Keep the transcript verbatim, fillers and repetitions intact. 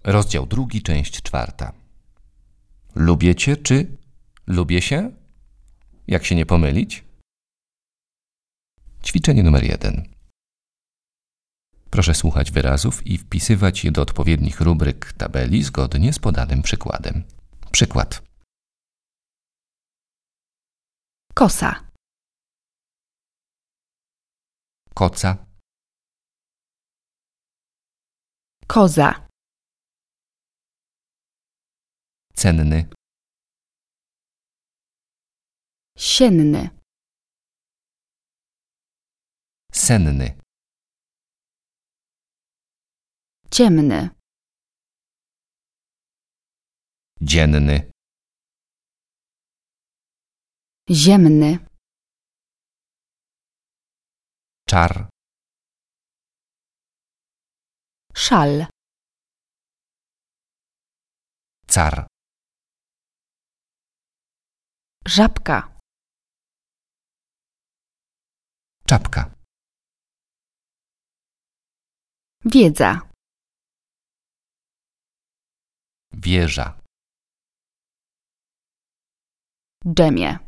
Rozdział drugi, część czwarta. Lubię cię czy lubię się? Jak się nie pomylić? Ćwiczenie numer jeden. Proszę słuchać wyrazów i wpisywać je do odpowiednich rubryk tabeli zgodnie z podanym przykładem. Przykład. Kosa. Koca. Koza. Cenny. Sienny. Senny. Ciemny. Dzienny. Ziemny. Czar. Szal. Car. Żabka. Czapka. Wiedza. Wieża. Dżemie.